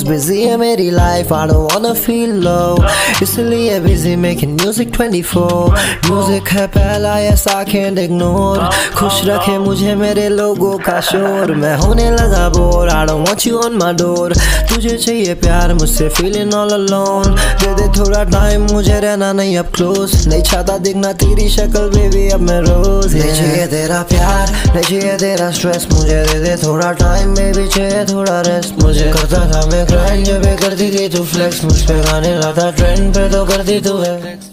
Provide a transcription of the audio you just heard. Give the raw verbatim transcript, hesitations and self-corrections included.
Busy है मेरी life, I don't wanna feel low, इसलिए busy making music twenty four. Music है पहला ऐसा can't ignore, खुश रखे मुझे मेरे लोगों का शोर। मैं होने लगा bore, I don't want you on my door, तुझे चाहिए प्यार मुझसे feeling all alone। दे दे थोड़ा टाइम मुझे रहना नहीं अब क्लोज, नहीं चाहता दिखना तेरी शक्ल बेबी अब मैं रोज। नहीं चाहिए तेरा प्यार, नहीं चाहिए तेरा स्ट्रेस, मुझे दे दे थोड़ा टाइम बेबी, चाहिए थोड़ा रेस्ट। मुझे करता था मैं ग्राइंड जब करती थी तू फ्लेक्स, मुझ पे गाने लाता ट्रेंड पे तो करती तू है।